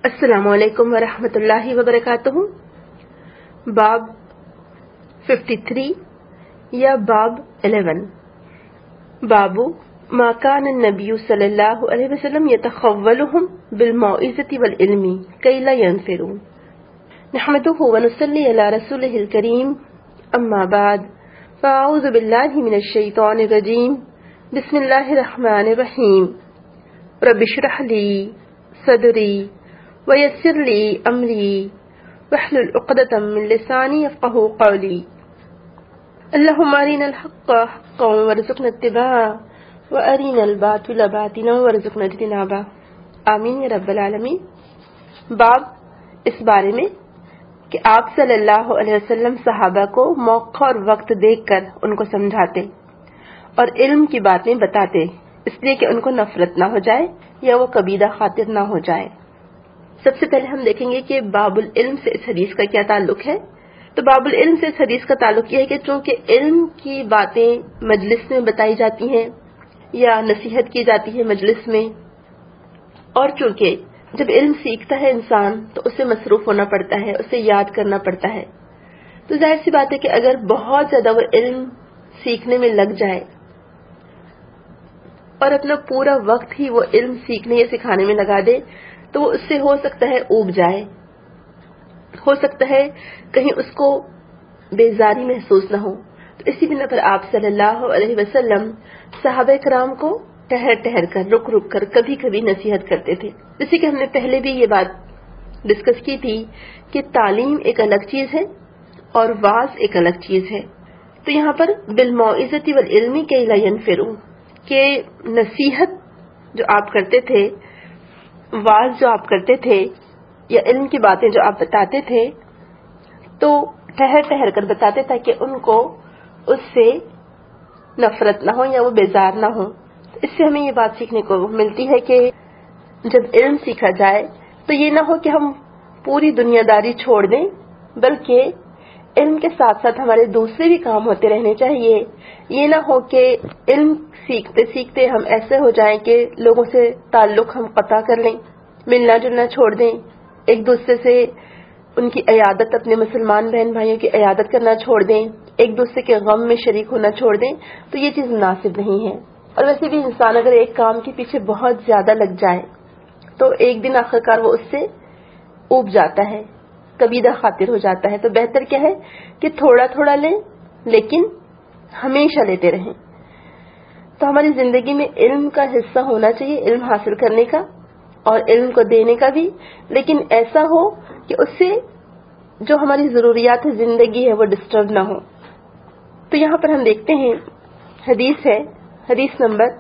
السلام علیکم ورحمۃ اللہ وبرکاتہ۔ باب 53 یا باب 11، باب ما كان النبي صلی اللہ علیہ وسلم يتخولهم بالموعظة والعلم كي لا ينفروا۔ نحمده ونصلي على رسوله الكريم، اما بعد، فاعوذ باللہ من الشیطان الرجیم، بسم اللہ الرحمن الرحیم۔ رب اشرح لي صدری ویسر لی امری واحلل عقدۃ من لسانی یفقہوا قولی۔ اللہم ارنا الحق حقا وارزقنا اتباعہ وارنا الباطل باطلا وارزقنا اجتنابہ، آمین یا رب العالمین۔ باب اس بارے میں کہ آپ صلی اللہ علیہ وسلم صحابہ کو موقع اور وقت دیکھ کر ان کو سمجھاتے اور علم کی باتیں بتاتے، اس لیے کہ ان کو نفرت نہ ہو جائے یا وہ کبیدہ خاطر نہ ہو جائے۔ سب سے پہلے ہم دیکھیں گے کہ باب العلم سے اس حدیث کا کیا تعلق ہے۔ تو باب العلم سے اس حدیث کا تعلق یہ ہے کہ چونکہ علم کی باتیں مجلس میں بتائی جاتی ہیں یا نصیحت کی جاتی ہے مجلس میں، اور چونکہ جب علم سیکھتا ہے انسان تو اسے مصروف ہونا پڑتا ہے، اسے یاد کرنا پڑتا ہے، تو ظاہر سی بات ہے کہ اگر بہت زیادہ وہ علم سیکھنے میں لگ جائے اور اپنا پورا وقت ہی وہ علم سیکھنے یا سکھانے میں لگا دے تو وہ اس سے ہو سکتا ہے اوب جائے، ہو سکتا ہے کہیں اس کو بیزاری محسوس نہ ہو۔ تو اسی بنا پر آپ صلی اللہ علیہ وسلم صحابہ کرام کو ٹہر کر رک کر کبھی کبھی نصیحت کرتے تھے، جیسے کہ ہم نے پہلے بھی یہ بات ڈسکس کی تھی کہ تعلیم ایک الگ چیز ہے اور واعظ ایک الگ چیز ہے۔ تو یہاں پر بالموعظۃ والعلم کی لا ينفروا، کہ نصیحت جو آپ کرتے تھے، واعظ جو آپ کرتے تھے یا علم کی باتیں جو آپ بتاتے تھے، تو ٹہر کر بتاتے تاکہ ان کو اس سے نفرت نہ ہو یا وہ بیزار نہ ہو۔ اس سے ہمیں یہ بات سیکھنے کو ملتی ہے کہ جب علم سیکھا جائے تو یہ نہ ہو کہ ہم پوری دنیا داری چھوڑ دیں، بلکہ علم کے ساتھ ساتھ ہمارے دوسرے بھی کام ہوتے رہنے چاہیے۔ یہ نہ ہو کہ علم سیکھتے سیکھتے ہم ایسے ہو جائیں کہ لوگوں سے تعلق ہم قطع کر لیں، ملنا جلنا چھوڑ دیں، ایک دوسرے سے ان کی عیادت، اپنے مسلمان بہن بھائیوں کی عیادت کرنا چھوڑ دیں، ایک دوسرے کے غم میں شریک ہونا چھوڑ دیں، تو یہ چیز مناسب نہیں ہے۔ اور ویسے بھی انسان اگر ایک کام کے پیچھے بہت زیادہ لگ جائے تو ایک دن آخرکار وہ اس سے اوب جاتا ہے، کبیدہ خاطر ہو جاتا ہے۔ تو بہتر کیا ہے کہ تھوڑا تھوڑا لیں لیکن ہمیشہ لیتے رہیں۔ تو ہماری زندگی میں علم کا حصہ ہونا چاہیے، علم حاصل کرنے کا اور علم کو دینے کا بھی، لیکن ایسا ہو کہ اس سے جو ہماری ضروریات زندگی ہے وہ ڈسٹرب نہ ہو۔ تو یہاں پر ہم دیکھتے ہیں حدیث ہے، حدیث نمبر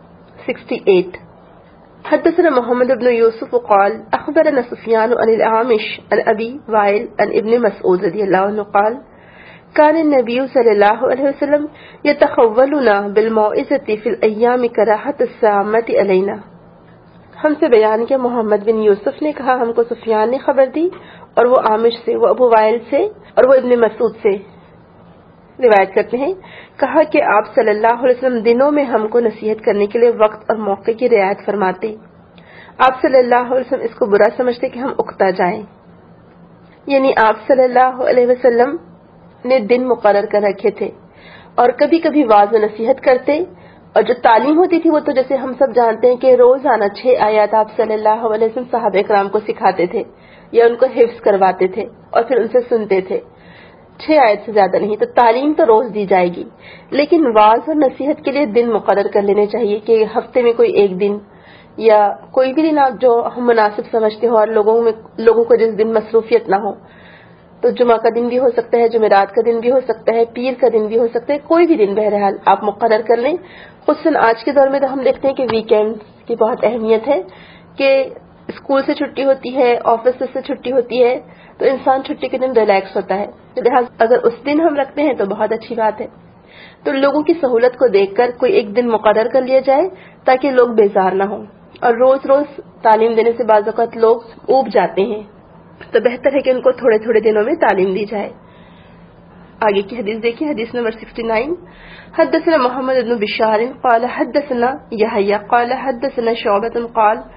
68۔ حدثنا محمد بن یوسف قال اخبرنا سفیان عن الاعمش عن ابی وائل عن ابن مسعود رضی اللہ عنہ قال كان النبي صلی اللہ علیہ وسلم يتخولنا بالموعظة في الأيام كراهة السامة علينا۔ ہم سے بیان کیا محمد بن یوسف نے کہا، ہم کو سفیان نے خبر دی، اور وہ عامش سے، وہ ابو وائل سے، اور وہ ابن مسعود سے روایت کرتے ہیں، کہا کہ آپ صلی اللہ علیہ وسلم دنوں میں ہم کو نصیحت کرنے کے لیے وقت اور موقع کی رعایت فرماتے۔ آپ صلی اللہ علیہ وسلم اس کو برا سمجھتے کہ ہم اکتا جائیں، یعنی آپ صلی اللہ علیہ وسلم نے دن مقرر کر رکھے تھے اور کبھی کبھی واعظ و نصیحت کرتے، اور جو تعلیم ہوتی تھی وہ تو جیسے ہم سب جانتے ہیں کہ روزانہ 6 آیات آپ صلی اللہ علیہ وسلم صحابہ کرام کو سکھاتے تھے یا ان کو حفظ کرواتے تھے اور پھر ان سے سنتے تھے، 6 آیت سے زیادہ نہیں۔ تو تعلیم تو روز دی جائے گی، لیکن واعظ اور نصیحت کے لیے دن مقرر کر لینے چاہیے کہ ہفتے میں کوئی ایک دن یا کوئی بھی دن آپ جو ہم مناسب سمجھتے ہو اور لوگوں کو جس دن مصروفیت نہ ہو۔ تو جمعہ کا دن بھی ہو سکتا ہے، جمعرات کا دن بھی ہو سکتا ہے، پیر کا دن بھی ہو سکتا ہے، کوئی بھی دن بہرحال آپ مقرر کر لیں۔ خصوصاً آج کے دور میں تو ہم دیکھتے ہیں کہ ویکینڈ کی بہت اہمیت ہے، کہ اسکول سے چھٹی ہوتی ہے، آفس سے چھٹی ہوتی ہے، تو انسان چھٹی کے دن ریلیکس ہوتا ہے، لہٰذا اگر اس دن ہم رکھتے ہیں تو بہت اچھی بات ہے۔ تو لوگوں کی سہولت کو دیکھ کر کوئی ایک دن مقرر کر لیا جائے تاکہ لوگ بیزار نہ ہوں، اور روز روز تعلیم دینے سے بعض اوقات لوگ اوب جاتے ہیں، تو بہتر ہے کہ ان کو تھوڑے تھوڑے دنوں میں تعلیم دی جائے۔ آگے کی حدیث دیکھیں، حدیث نمبر 69۔ حدثنا محمد بن بشار قال حدثنا يحيى قال حدثنا شعبة قال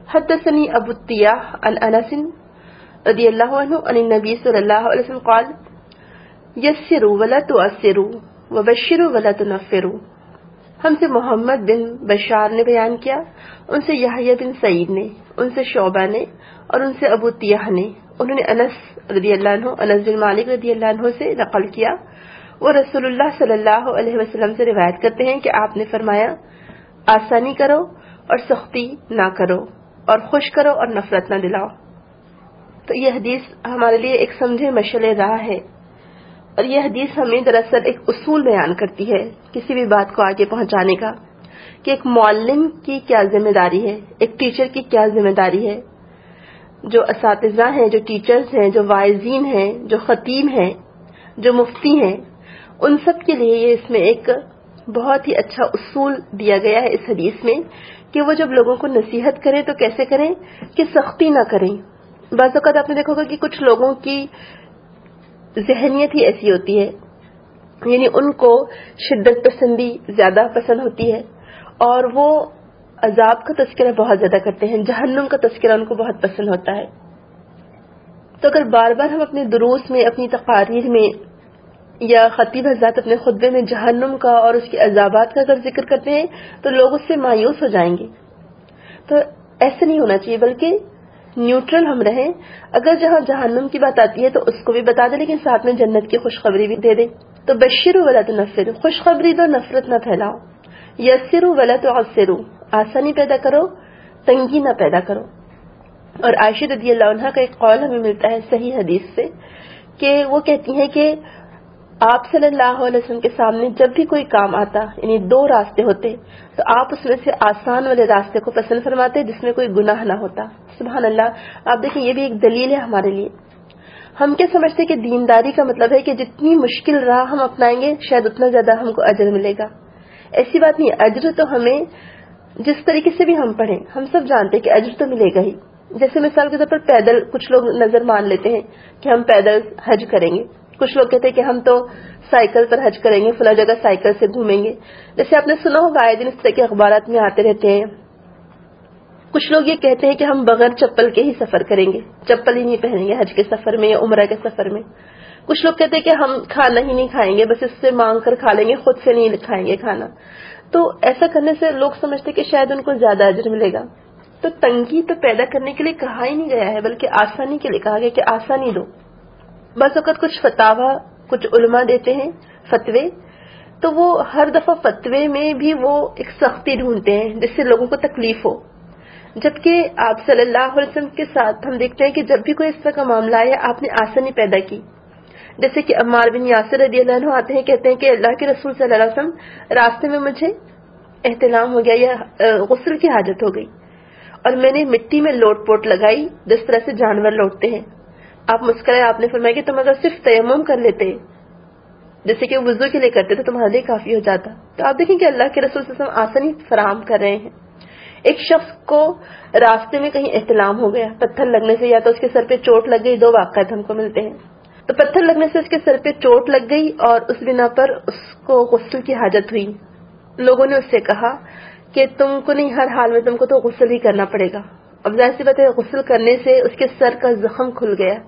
حدثني ابو الطياح عن انس رضی اللہ عنہ عن النبی صلی اللہ علیہ وسلم قال یسروا ولا تعسروا وبشروا ولا تنفروا. ہم سے محمد بن بشار نے بیان کیا، ان سے یحییٰ بن سعید نے، ان سے شعبہ نے، اور ان سے ابو طیاح نے. انہوں نے انس رضی اللہ عنہ، انس بن مالک رضی اللہ عنہ سے نقل کیا. وہ رسول اللہ صلی اللہ علیہ وسلم سے روایت کرتے ہیں کہ آپ نے فرمایا آسانی کرو اور سختی نہ کرو، اور خوش کرو اور نفرت نہ دلاؤ. تو یہ حدیث ہمارے لیے ایک سمجھے مشعل راہ ہے، اور یہ حدیث ہمیں دراصل ایک اصول بیان کرتی ہے کسی بھی بات کو آگے پہنچانے کا، کہ ایک معلم کی کیا ذمہ داری ہے، ایک ٹیچر کی کیا ذمہ داری ہے. جو اساتذہ ہیں، جو ٹیچرز ہیں، جو واعظین ہیں، جو خطیب ہیں، جو مفتی ہیں، ان سب کے لیے یہ اس میں ایک بہت ہی اچھا اصول دیا گیا ہے اس حدیث میں، کہ وہ جب لوگوں کو نصیحت کریں تو کیسے کریں کہ سختی نہ کریں. بعض اوقات آپ نے دیکھا ہوگا کہ کچھ لوگوں کی ذہنیت ہی ایسی ہوتی ہے، یعنی ان کو شدت پسندی زیادہ پسند ہوتی ہے، اور وہ عذاب کا تذکرہ بہت زیادہ کرتے ہیں، جہنم کا تذکرہ ان کو بہت پسند ہوتا ہے. تو اگر بار بار ہم اپنے دروس میں، اپنی تقاریر میں یا خطیب حضرات اپنے خطبے میں جہنم کا اور اس کے عذابات کا اگر ذکر کرتے ہیں تو لوگ اس سے مایوس ہو جائیں گے. تو ایسا نہیں ہونا چاہیے، بلکہ نیوٹرل ہم رہیں. اگر جہاں جہنم کی بات آتی ہے تو اس کو بھی بتا دیں، لیکن ساتھ میں جنت کی خوشخبری بھی دے دیں. تو بشروا ولا تنفروا، خوشخبری دو، نفرت نہ پھیلاؤ. یسروا ولا تعسروا، آسانی پیدا کرو، تنگی نہ پیدا کرو. اور عائشہ رضی اللہ عنہا کا ایک قول ہمیں ملتا ہے صحیح حدیث سے، کہ وہ کہتی ہیں کہ آپ صلی اللہ علیہ وسلم کے سامنے جب بھی کوئی کام آتا، یعنی دو راستے ہوتے، تو آپ اس میں سے آسان والے راستے کو پسند فرماتے جس میں کوئی گناہ نہ ہوتا. سبحان اللہ. آپ دیکھیں یہ بھی ایک دلیل ہے ہمارے لیے. ہم کیا سمجھتے کہ دینداری کا مطلب ہے کہ جتنی مشکل راہ ہم اپنائیں گے شاید اتنا زیادہ ہم کو اجر ملے گا. ایسی بات نہیں. اجر تو ہمیں جس طریقے سے بھی ہم پڑھیں، ہم سب جانتے کہ اجر تو ملے گا ہی. جیسے مثال کے طور پر پیدل کچھ لوگ نظر مان لیتے ہیں کہ ہم پیدل حج کریں گے، کچھ لوگ کہتے ہیں کہ ہم تو سائیکل پر حج کریں گے، فلاں جگہ سائیکل سے گھومیں گے. جیسے آپ نے سنا ہوگا آئے دن اس طرح کے اخبارات میں آتے رہتے ہیں. کچھ لوگ یہ کہتے ہیں کہ ہم بغیر چپل کے ہی سفر کریں گے، چپل ہی نہیں پہنیں گے حج کے سفر میں یا عمرہ کے سفر میں. کچھ لوگ کہتے ہیں کہ ہم کھانا ہی نہیں کھائیں گے، بس اس سے مانگ کر کھا لیں گے، خود سے نہیں کھائیں گے کھانا. تو ایسا کرنے سے لوگ سمجھتے کہ شاید ان کو زیادہ اجر ملے گا. تو تنگی تو پیدا کرنے کے لیے کہا ہی نہیں گیا ہے، بلکہ آسانی کے لیے کہا گیا کہ آسانی دو. بس وقت کچھ فتاوا کچھ علماء دیتے ہیں فتوے، تو وہ ہر دفعہ فتوے میں بھی وہ ایک سختی ڈھونڈتے ہیں جس سے لوگوں کو تکلیف ہو. جبکہ آپ صلی اللہ علیہ وسلم کے ساتھ ہم دیکھتے ہیں کہ جب بھی کوئی اس طرح کا معاملہ آیا آپ نے آسانی پیدا کی. جیسے کہ عمار بن یاسر رضی اللہ عنہ آتے ہیں، کہتے ہیں کہ اللہ کے رسول صلی اللہ علیہ وسلم راستے میں مجھے احتلام ہو گیا یا غسل کی حاجت ہو گئی، اور میں نے مٹی میں لوٹ پوٹ لگائی جس طرح سے جانور لوٹتے ہیں. آپ مسکرائے، آپ نے فرمایا کہ تم اگر صرف تیمم کر لیتے جیسے کہ وضو کے لیے کرتے تو تمہارے لیے کافی ہو جاتا. تو آپ دیکھیں کہ اللہ کے رسول صلی اللہ علیہ وسلم آسانی فراہم کر رہے ہیں. ایک شخص کو راستے میں کہیں احتلام ہو گیا، پتھر لگنے سے، یا تو اس کے سر پہ چوٹ لگ گئی. دو واقعات ہم کو ملتے ہیں. تو پتھر لگنے سے اس کے سر پہ چوٹ لگ گئی اور اس بنا پر اس کو غسل کی حاجت ہوئی. لوگوں نے اس سے کہا کہ تم کو نہیں، ہر حال میں تم کو تو غسل ہی کرنا پڑے گا. اب ظاہر سی بات ہے غسل کرنے سے اس کے سر کا زخم کھل گیا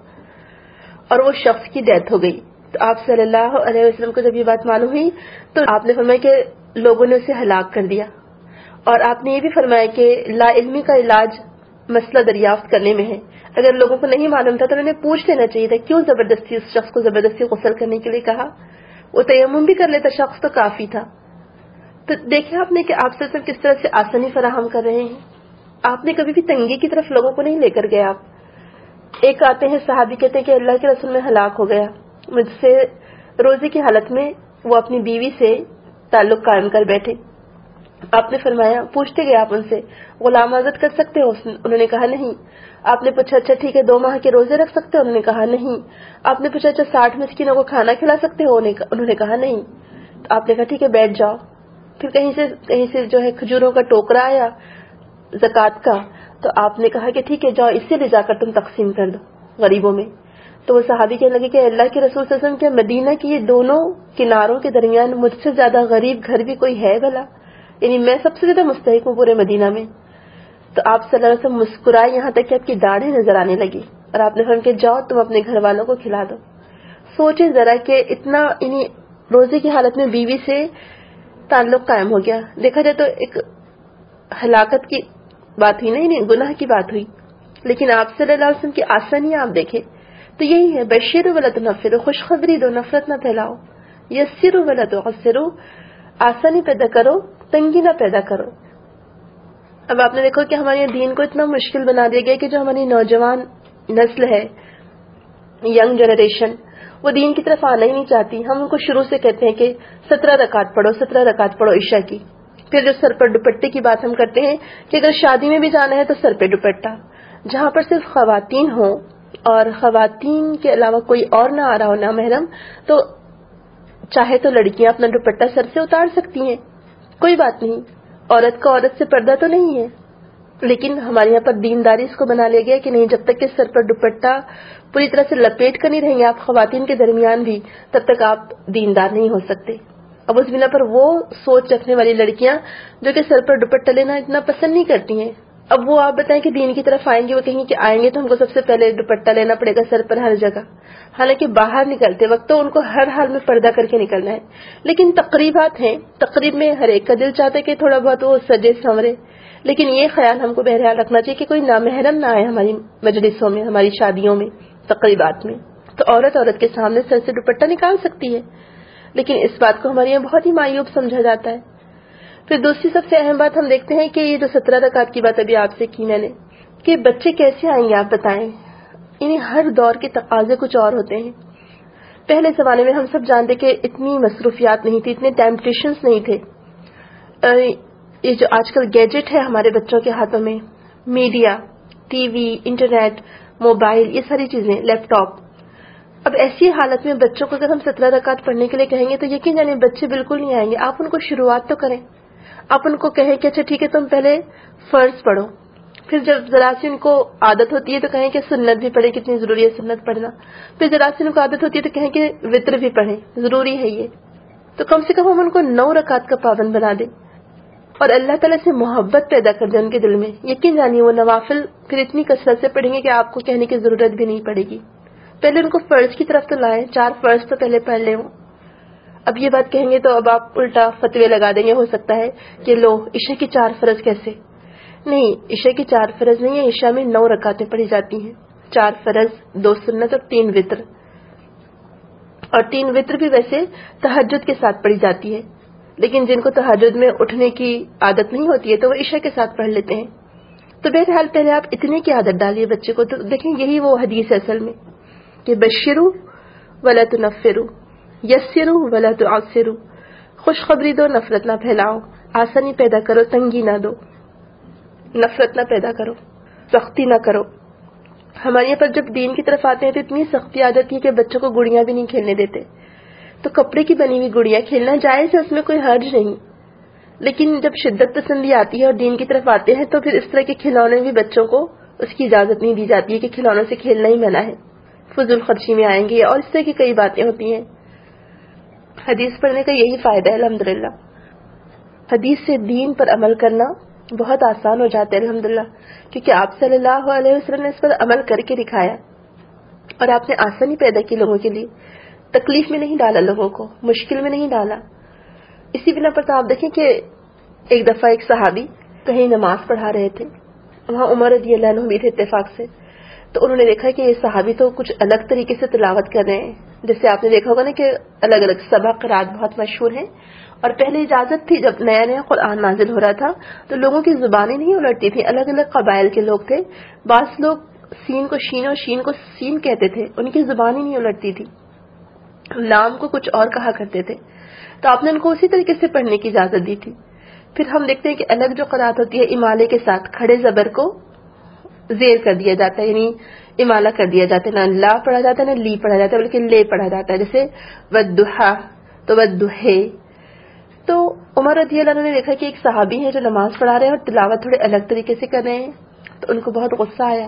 اور وہ شخص کی ڈیتھ ہو گئی. تو آپ صلی اللہ علیہ وسلم کو جب یہ بات معلوم ہوئی تو آپ نے فرمایا کہ لوگوں نے اسے ہلاک کر دیا. اور آپ نے یہ بھی فرمایا کہ لا علمی کا علاج مسئلہ دریافت کرنے میں ہے. اگر لوگوں کو نہیں معلوم تھا تو انہوں نے پوچھ لینا چاہیے تھا، کیوں زبردستی اس شخص کو زبردستی غسل کرنے کے لیے کہا؟ وہ تیمم بھی کر لیتا شخص تو کافی تھا. تو دیکھیں آپ نے کہ آپ سے کس طرح سے آسانی فراہم کر رہے ہیں. آپ نے کبھی بھی تنگی کی طرف لوگوں کو نہیں لے کر گئے. آپ ایک آتے ہیں صحابی کہتے ہیں کہ اللہ کے رسول میں ہلاک ہو گیا، مجھ سے روزے کی حالت میں وہ اپنی بیوی سے تعلق قائم کر بیٹھے. آپ نے فرمایا، پوچھتے گئے آپ ان سے غلام آزاد کر سکتے ہو؟ انہوں نے کہا نہیں. آپ نے پوچھا اچھا ٹھیک ہے 2 ماہ کے روزے رکھ سکتے ہو؟ انہوں نے کہا نہیں. آپ نے پوچھا اچھا 60 مسکینوں کو کھانا کھلا سکتے ہو؟ انہوں نے کہا نہیں. تو آپ نے کہا ٹھیک ہے بیٹھ جاؤ. پھر کہیں سے جو ہے کھجوروں کا ٹوکرا آیا زکوٰۃ کا، تو آپ نے کہا کہ ٹھیک ہے جاؤ اسے لے جا کر تم تقسیم کر دو غریبوں میں. تو وہ صحابی کہنے لگے کہ اللہ کے رسول صلی اللہ علیہ وسلم، کیا مدینہ کی یہ دونوں کناروں کے درمیان مجھ سے زیادہ غریب گھر بھی کوئی ہے بھلا؟ یعنی میں سب سے زیادہ مستحق ہوں پورے مدینہ میں. تو آپ صلی اللہ علیہ وسلم مسکرائے یہاں تک کہ آپ کی داڑھی نظر آنے لگی، اور آپ نے فرمایا کہ جاؤ تم اپنے گھر والوں کو کھلا دو۔ سوچیں ذرا کہ اتنا روزے کی حالت میں بیوی سے تعلق قائم ہو گیا، دیکھا جائے تو ایک ہلاکت کی بات ہوئی، نہیں گناہ کی بات ہوئی، لیکن آپ صلی اللہ علیہ وسلم کی آسانی آپ دیکھیں تو یہی ہے، بشروا ولا تنفروا، خوشخبری دو، نفرت نہ پھیلاؤ، یسروا ولا تعسروا، آسانی پیدا کرو، تنگی نہ پیدا کرو۔ اب آپ نے دیکھو کہ ہمارے دین کو اتنا مشکل بنا دیا گیا کہ جو ہماری نوجوان نسل ہے، ینگ جنریشن، وہ دین کی طرف آنا ہی نہیں چاہتی۔ ہم ان کو شروع سے کہتے ہیں کہ 17 رکعت پڑھو، 17 رکعت پڑھو عشاء کی۔ پھر جو سر پر دوپٹے کی بات ہم کرتے ہیں کہ اگر شادی میں بھی جانا ہے تو سر پہ دوپٹہ، جہاں پر صرف خواتین ہوں اور خواتین کے علاوہ کوئی اور نہ آ رہا ہو نامحرم، تو چاہے تو لڑکیاں اپنا دوپٹہ سر سے اتار سکتی ہیں، کوئی بات نہیں، عورت کا عورت سے پردہ تو نہیں ہے۔ لیکن ہمارے یہاں پر دینداری اس کو بنا لیا گیا کہ نہیں، جب تک کہ سر پر دوپٹہ پوری طرح سے لپیٹ کر نہیں رہیں گے آپ خواتین کے درمیان بھی، تب تک آپ دیندار نہیں ہو سکتے۔ اب اس بنا پر وہ سوچ رکھنے والی لڑکیاں جو کہ سر پر دوپٹہ لینا اتنا پسند نہیں کرتی ہیں، اب وہ آپ بتائیں کہ دین کی طرف آئیں گے، وہ کہیں کہ آئیں گے تو ہم کو سب سے پہلے دوپٹہ لینا پڑے گا سر پر ہر جگہ، حالانکہ باہر نکلتے وقت تو ان کو ہر حال میں پردہ کر کے نکلنا ہے۔ لیکن تقریبات ہیں، تقریب میں ہر ایک کا دل چاہتا ہے کہ تھوڑا بہت وہ سجے سنورے، لیکن یہ خیال ہم کو بہرحال رکھنا چاہیے کہ کوئی نامحرم نہ آئے ہماری مجلسوں میں، ہماری شادیوں میں، تقریبات میں۔ تو عورت کے سامنے سر سے دوپٹہ نکال سکتی ہے، لیکن اس بات کو ہمارے یہاں بہت ہی معیوب سمجھا جاتا ہے۔ پھر دوسری سب سے اہم بات ہم دیکھتے ہیں کہ یہ جو 17 رکعت کی بات ابھی آپ سے کی میں نے، کہ بچے کیسے آئیں گے آپ بتائیں، ہر دور کے تقاضے کچھ اور ہوتے ہیں۔ پہلے زمانے میں ہم سب جانتے کہ اتنی مصروفیات نہیں تھی، اتنے ٹیمپٹیشنز نہیں تھے۔ یہ جو آج کل گیجٹ ہے ہمارے بچوں کے ہاتھوں میں، media, TV, internet, mobile, یہ ساری چیزیں، لیپ ٹاپ، اب ایسی حالت میں بچوں کو اگر ہم 17 رکعت پڑھنے کے لیے کہیں گے تو یقین جانے بچے بالکل نہیں آئیں گے۔ آپ ان کو شروعات تو کریں، آپ ان کو کہیں کہ اچھا ٹھیک ہے تم پہلے فرض پڑھو، پھر جب ذرا سی ان کو عادت ہوتی ہے تو کہیں کہ سنت بھی پڑھیں، کتنی ضروری ہے سنت پڑھنا، پھر ذرا سی ان کو عادت ہوتی ہے تو کہیں کہ وتر بھی پڑھیں، ضروری ہے یہ، تو کم سے کم ہم ان کو 9 رکعت کا پابند بنا دیں اور اللہ تعالیٰ سے محبت پیدا کر دیں ان کے دل میں۔ یقین جانیے وہ نوافل پھر اتنی کثرت سے پڑھیں گے کہ آپ کو کہنے کی ضرورت بھی نہیں پڑے گی۔ پہلے ان کو فرض کی طرف تو لائیں، 4 فرض تو پہلے پڑھ لیں۔ اب یہ بات کہیں گے تو اب آپ الٹا فتوے لگا دیں گے، ہو سکتا ہے کہ لو عشاء کی 4 فرض کیسے؟ نہیں، عشاء کی 4 فرض نہیں ہے، عشاء میں 9 رکعتیں پڑھی جاتی ہیں، 4 فرض، 2 سنت اور 3 وتر، اور 3 وتر بھی ویسے تہجد کے ساتھ پڑھی جاتی ہے، لیکن جن کو تہجد میں اٹھنے کی عادت نہیں ہوتی ہے تو وہ عشاء کے ساتھ پڑھ لیتے ہیں۔ تو بہرحال پہلے آپ اتنے کی عادت ڈالیے بچے کو، تو دیکھیں یہی وہ حدیث ہے اصل میں کہ بشروا ولا تنفروا، یسروا ولا تعسروا، خوشخبری دو، نفرت نہ پھیلاؤ، آسانی پیدا کرو، تنگی نہ دو، نفرت نہ پیدا کرو، سختی نہ کرو۔ ہمارے یہاں پر جب دین کی طرف آتے ہیں تو اتنی سختی آ جاتی ہے کہ بچوں کو گڑیاں بھی نہیں کھیلنے دیتے، تو کپڑے کی بنی ہوئی گڑیاں کھیلنا جائز ہے، اس میں کوئی حرج نہیں، لیکن جب شدت پسندی آتی ہے اور دین کی طرف آتے ہیں تو پھر اس طرح کے کھلونے بھی بچوں کو اس کی اجازت نہیں دی جاتی ہے کہ کھلونوں سے کھیلنا ہی منع ہے، فضول خرچی میں آئیں گے، اور اس طرح کی کئی باتیں ہوتی ہیں۔ حدیث پڑھنے کا یہی فائدہ ہے الحمدللہ، حدیث سے دین پر عمل کرنا بہت آسان ہو جاتا ہے الحمدللہ، کیونکہ آپ صلی اللہ علیہ وسلم نے اس پر عمل کر کے دکھایا، اور آپ نے آسانی پیدا کی لوگوں کے لیے، تکلیف میں نہیں ڈالا، لوگوں کو مشکل میں نہیں ڈالا۔ اسی بنا پر تو آپ دیکھیں کہ ایک دفعہ ایک صحابی کہیں نماز پڑھا رہے تھے، وہاں عمر رضی اللہ عنہ بھی تھے اتفاق سے، تو انہوں نے دیکھا کہ یہ صحابی تو کچھ الگ طریقے سے تلاوت کر رہے ہیں، جیسے آپ نے دیکھا ہوگا نا کہ الگ الگ سبع قرات بہت مشہور ہیں، اور پہلے اجازت تھی جب نیا نیا قرآن نازل ہو رہا تھا تو لوگوں کی زبانیں نہیں الٹتی تھیں، الگ الگ قبائل کے لوگ تھے، بعض لوگ سین کو شین اور شین کو سین کہتے تھے، ان کی زبانیں نہیں الٹتی تھی، لام کو کچھ اور کہا کرتے تھے، تو آپ نے ان کو اسی طریقے سے پڑھنے کی اجازت دی تھی۔ پھر ہم دیکھتے ہیں کہ الگ جو قرات ہوتی ہے امالے کے ساتھ کھڑے زبر کو زیر کر دیا جاتا ہے، یعنی امالہ کر دیا جاتا ہے، نہ لا پڑھا جاتا ہے نہ لی پڑھا جاتا ہے بلکہ لے پڑھا جاتا ہے، جیسے والضحیٰ تو والضحیٰ۔ تو عمر رضی اللہ عنہ نے دیکھا کہ ایک صحابی ہے جو نماز پڑھا رہے ہیں اور تلاوت تھوڑے الگ طریقے سے کر رہے ہیں، تو ان کو بہت غصہ آیا،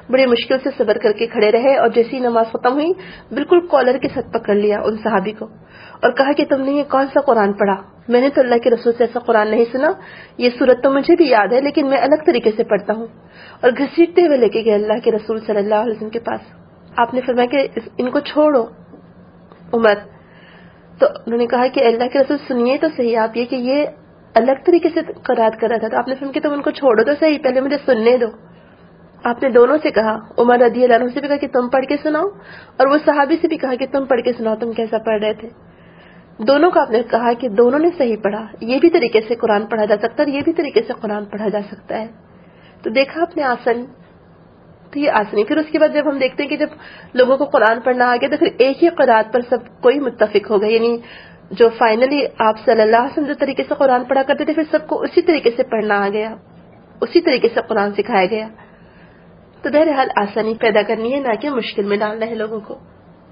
بڑی مشکل سے صبر کر کے کھڑے رہے اور جیسی نماز ختم ہوئی بالکل کالر کے ساتھ پکڑ لیا ان صحابی کو اور کہا کہ تم نے یہ کون سا قرآن پڑھا؟ میں نے تو اللہ کے رسول سے ایسا قرآن نہیں سنا، یہ سورت تو مجھے بھی یاد ہے لیکن میں الگ طریقے سے پڑھتا ہوں. اور گھسیٹتے ہوئے لے کے گئے اللہ کے رسول صلی اللہ علیہ وسلم کے پاس. آپ نے فرمایا کہ ان کو چھوڑو عمر. تو انہوں نے کہا کہ اللہ کے رسول سنیے تو صحیح آپ یہ کہ یہ الگ طریقے سے قرات کر رہا تھا. تو آپ نے فرمایا کہ تم ان کو چھوڑو تو صحیح، پہلے مجھے سننے دو. آپ نے دونوں سے کہا، عمر رضی اللہ عنہ سے بھی کہا کہ تم پڑھ کے سناؤ اور وہ صحابی سے بھی کہا کہ تم پڑھ کے سناؤ تم کیسا پڑھ رہے تھے. دونوں کا آپ نے کہا کہ دونوں نے صحیح پڑھا، یہ بھی طریقے سے قرآن پڑھا جا سکتا ہے اور یہ بھی طریقے سے قرآن پڑھا جا سکتا ہے. تو دیکھا آپ نے آسانی، تو یہ آسانی. پھر اس کے بعد جب ہم دیکھتے ہیں کہ جب لوگوں کو قرآن پڑھنا آ گیا تو پھر ایک ہی قرآت پر سب کوئی متفق ہو گیا، یعنی جو فائنلی آپ صلی اللہ علیہ وسلم جو طریقے سے قرآن پڑھا کرتے تھے پھر سب کو اسی طریقے سے پڑھنا آ گیا، اسی طریقے سے قرآن سکھایا گیا. تو بہرحال آسانی پیدا کرنی ہے، نہ کہ مشکل میں ڈالنا ہے لوگوں کو.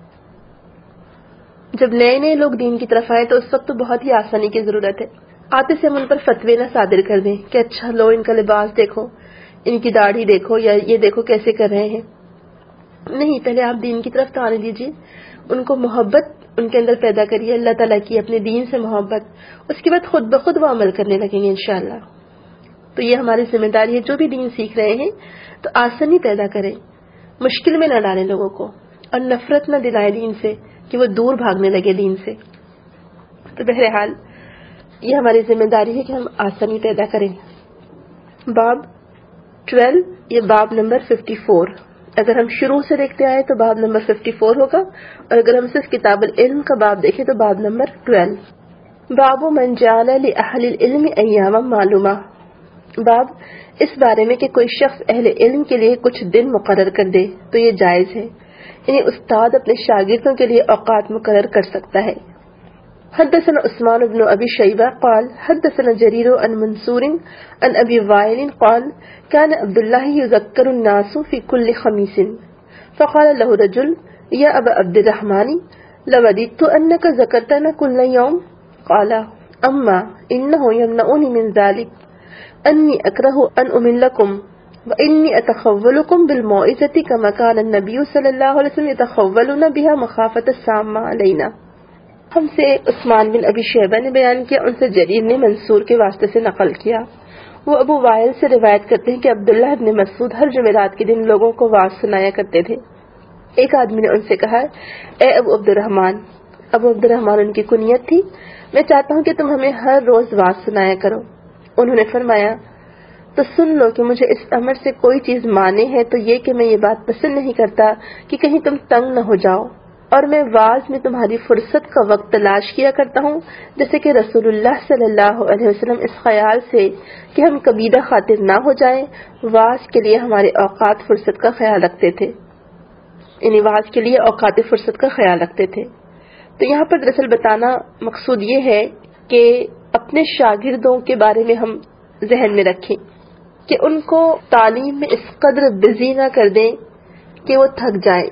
جب نئے نئے لوگ دین کی طرف آئے تو اس وقت تو بہت ہی آسانی کی ضرورت ہے. آتے سے ہم ان پر فتوے نہ صادر کر دیں کہ اچھا لو ان کا لباس دیکھو، ان کی داڑھی دیکھو، یا یہ دیکھو کیسے کر رہے ہیں. نہیں، پہلے آپ دین کی طرف تو آنے دیجیے، ان کو محبت ان کے اندر پیدا کریے اللہ تعالیٰ کی، اپنے دین سے محبت. اس کے بعد خود بخود وہ عمل کرنے لگیں گے انشاءاللہ. تو یہ ہماری ذمہ داری ہے، جو بھی دین سیکھ رہے ہیں تو آسانی پیدا کریں، مشکل میں نہ ڈالیں لوگوں کو اور نفرت نہ دلائیں دین سے کہ وہ دور بھاگنے لگے دین سے. تو بہرحال یہ ہماری ذمہ داری ہے کہ ہم آسانی پیدا کریں. باب 12، یہ باب نمبر 54. اگر ہم شروع سے دیکھتے آئے تو باب نمبر 54 ہوگا، اور اگر ہم صرف کتاب العلم کا باب دیکھیں تو باب نمبر 12. باب من جعل لأہل العلم ایاما معلومہ. باب اس بارے میں کہ کوئی شخص اہل علم کے لیے کچھ دن مقرر کر دے تو یہ جائز ہے، یعنی استاد اپنے شاگردوں کے لیے اوقات مقرر کر سکتا ہے. حدثنا عثمان بن ابی شیبہ قال حدثنا جریر عن منصور عن ابی وائل قال كان عبد الله يذكر الناس في كل خميس فقال له رجل يا ابا عبد الرحمن لوددت انك ذكرتنا كل يوم قال اما انه يمنعني من ذلك اني اكره ان املكم واني اتخولكم بالموعظة كما كان النبي صلى الله عليه وسلم يتخولنا بها مخافة السامة علينا. ہم سے عثمان بن ابی شیبہ نے بیان کیا، ان سے جریر نے منصور کے واسطے سے نقل کیا. وہ ابو وائل سے روایت کرتے ہیں کہ عبداللہ ابن مسعود ہر جمعرات کے دن لوگوں کو واعظ سنایا کرتے تھے. ایک آدمی نے ان سے کہا، اے ابو عبد الرحمن، ابو عبد الرحمن ان کی کنیت تھی، میں چاہتا ہوں کہ تم ہمیں ہر روز واعظ سنایا کرو. انہوں نے فرمایا، تو سن لو کہ مجھے اس امر سے کوئی چیز مانے ہے تو یہ کہ میں یہ بات پسند نہیں کرتا کہ کہیں تم تنگ نہ ہو جاؤ، اور میں واعظ میں تمہاری فرصت کا وقت تلاش کیا کرتا ہوں، جیسے کہ رسول اللہ صلی اللہ علیہ وسلم اس خیال سے کہ ہم کبیرہ خاطر نہ ہو جائیں واعظ کے لیے ہمارے اوقات فرصت کا خیال رکھتے تھے، یعنی واعظ کے لیے اوقات فرصت کا خیال رکھتے تھے. تو یہاں پر دراصل بتانا مقصود یہ ہے کہ اپنے شاگردوں کے بارے میں ہم ذہن میں رکھیں کہ ان کو تعلیم میں اس قدر بزی نہ کر دیں کہ وہ تھک جائیں،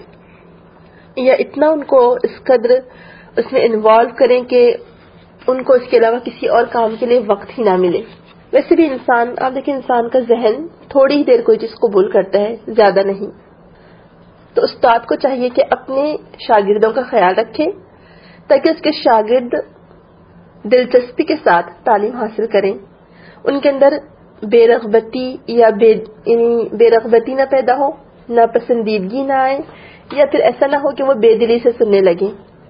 یا اتنا ان کو اس قدر اس میں انوالو کریں کہ ان کو اس کے علاوہ کسی اور کام کے لیے وقت ہی نہ ملے. ویسے بھی انسان، آپ دیکھیں، انسان کا ذہن تھوڑی ہی دیر کوئی چیز قبول کرتا ہے، زیادہ نہیں. تو استاد کو چاہیے کہ اپنے شاگردوں کا خیال رکھے تاکہ اس کے شاگرد دلچسپی کے ساتھ تعلیم حاصل کریں، ان کے اندر بے رغبتی یا بے رغبتی نہ پیدا ہو، نہ پسندیدگی نہ آئے، یا پھر ایسا نہ ہو کہ وہ بے دلی سے سننے لگیں.